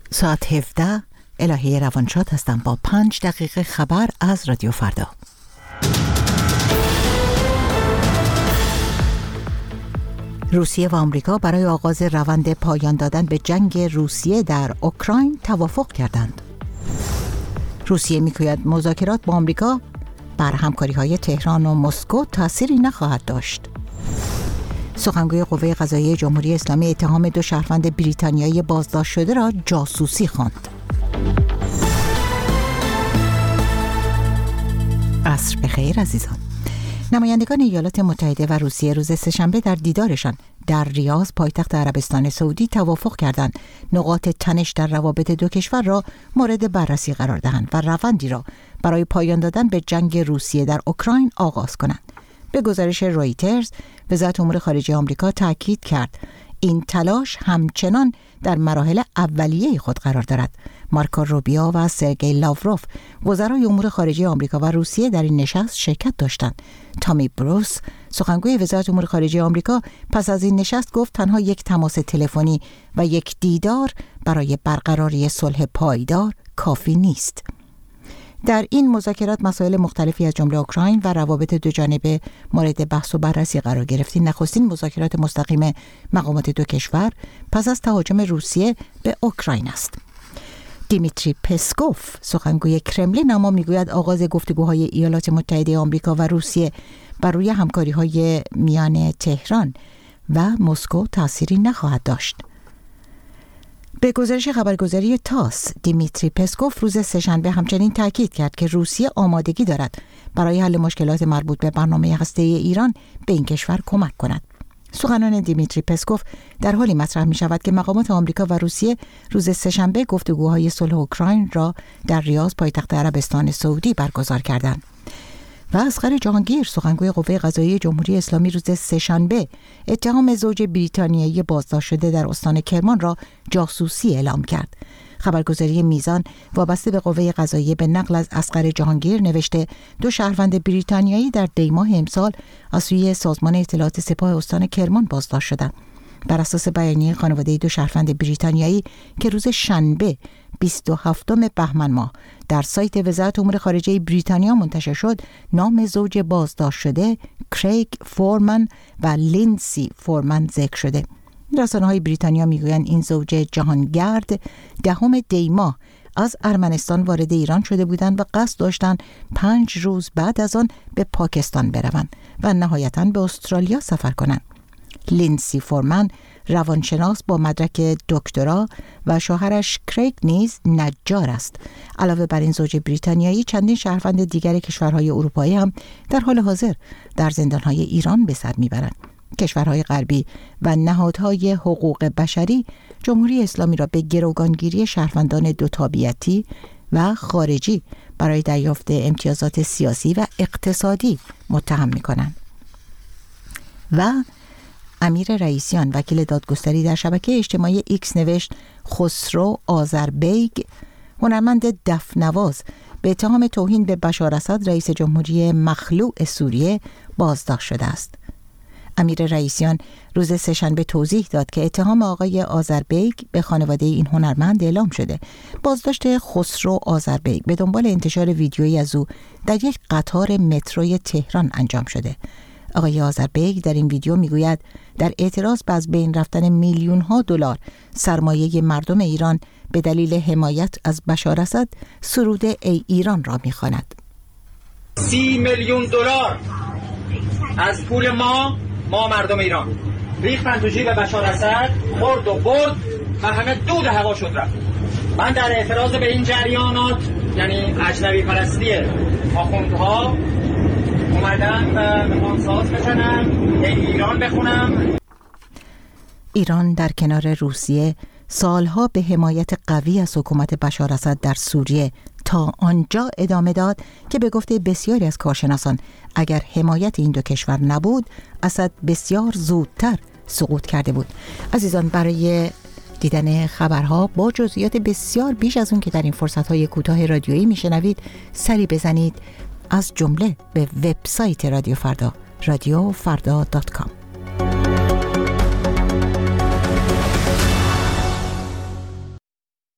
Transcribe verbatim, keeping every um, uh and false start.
ساعت هفده الهه روانشاد هستم با پنج دقیقه خبر از رادیو فردا. روسیه و آمریکا برای آغاز روند پایان دادن به جنگ روسیه در اوکراین توافق کردند. روسیه می‌گوید مذاکرات با آمریکا بر همکاری‌های تهران و مسکو تأثیری نخواهد داشت. سخنگوی قوه قضاییه جمهوری اسلامی اتهام دو شهروند بریتانیایی بازداشت شده را جاسوسی خواند. عصر بخیر عزیزان. نمایندگان ایالات متحده و روسیه روز سه‌شنبه در دیدارشان در ریاض پایتخت عربستان سعودی توافق کردند نقاط تنش در روابط دو کشور را مورد بررسی قرار دهند و روندی را برای پایان دادن به جنگ روسیه در اوکراین آغاز کنند. به گزارش رویترز، وزارت امور خارجه آمریکا تاکید کرد این تلاش همچنان در مراحل اولیه خود قرار دارد. مارکو روبیو و سرگئی لاوروف، وزرای امور خارجه آمریکا و روسیه، در این نشست شرکت داشتند. تامی بروس، سخنگوی وزارت امور خارجه آمریکا، پس از این نشست گفت تنها یک تماس تلفنی و یک دیدار برای برقراری صلح پایدار کافی نیست. در این مذاکرات مسائل مختلفی از جمله اوکراین و روابط دو جانبه مورد بحث و بررسی قرار گرفت. نخستین مذاکرات مستقیم مقامات دو کشور پس از تهاجم روسیه به اوکراین است. دیمیتری پسکوف، سخنگوی کرملین، اما میگوید آغاز گفتگوهای ایالات متحده آمریکا و روسیه بر روی همکاری‌های میان تهران و مسکو تأثیری نخواهد داشت. به گزارش خبرگزاری تاس، دیمیتری پسکوف روز سه‌شنبه همچنین تاکید کرد که روسیه آمادگی دارد برای حل مشکلات مربوط به برنامه هسته‌ای ایران به این کشور کمک کند. سخنان دیمیتری پسکوف در حالی مطرح می شود که مقامات آمریکا و روسیه روز سه‌شنبه گفتگوهای صلح اوکراین را در ریاض پایتخت عربستان سعودی برگزار کردند. و اصغر جهانگیر، سخنگوی قوه قضاییه جمهوری اسلامی، روز سه‌شنبه اتهام زوج بریتانیایی بازداشت شده در استان کرمان را جاسوسی اعلام کرد. خبرگزاری میزان وابسته به قوه قضاییه به نقل از اصغر جهانگیر نوشته دو شهروند بریتانیایی در دی ماه امسال از سوی سازمان اطلاعات سپاه استان کرمان بازداشت شدند. بر اساس بیانیه خانواده دو شهروند بریتانیایی که روز شنبه بیست و هفتم بهمن ماه در سایت وزارت امور خارجه بریتانیا منتشر شد، نام زوج بازداشت شده کریگ فورمن و لینسی فورمن ذکر شده. رسانه‌های بریتانیا میگویند این زوج جهانگرد دهم دی ماه از ارمنستان وارد ایران شده بودند و قصد داشتند پنج روز بعد از آن به پاکستان بروند و نهایتاً به استرالیا سفر کنند. لینسی فورمن روانشناس با مدرک دکترا و شوهرش کریگ نیز نجار است. علاوه بر این زوج بریتانیایی، چندین شهروند دیگر کشورهای اروپایی هم در حال حاضر در زندانهای ایران به سر میبرند. کشورهای غربی و نهادهای حقوق بشری جمهوری اسلامی را به گروگانگیری شهروندان دو تابعیتی و خارجی برای دریافت امتیازات سیاسی و اقتصادی متهم می‌کنند. و امیر رئیسیان، وکیل دادگستری، در شبکه اجتماعی ایکس نوشت خسرو آذربیگ، هنرمند دفنواز، به اتهام توهین به بشار اسد رئیس جمهوری مخلوع سوریه بازداشت شده است. امیر رئیسیان روز سه‌شنبه توضیح داد که اتهام آقای آذربیگ به خانواده این هنرمند اعلام شده. بازداشت خسرو آذربیگ به دنبال انتشار ویدیویی از او در یک قطار متروی تهران انجام شده. آقای آذربیگ در این ویدیو میگوید در اعتراض به از بین رفتن میلیون ها دلار سرمایه مردم ایران به دلیل حمایت از بشار اسد سرود ای ایران را میخواند. سی میلیون دلار از پول ما ما مردم ایران ریختن تو جیب بشار اسد، خورد و برد و همه دود هوا شد رفت. من در اعتراض به این جریانات، یعنی اجنبی پرستی آخوندها، اومدم و میخوام ساز بزنم، ای ایران بخونم. ایران در کنار روسیه سالها به حمایت قوی از حکومت بشار اسد در سوریه تا آنجا ادامه داد که به گفته بسیاری از کارشناسان اگر حمایت این دو کشور نبود، اسد بسیار زودتر سقوط کرده بود. عزیزان، برای دیدن خبرها با جزئیات بسیار بیش از اون که در این فرصت‌های کوتاه رادیویی میشنوید سری بزنید از جمله به وبسایت رادیو فردا رادیو فردا دات کام.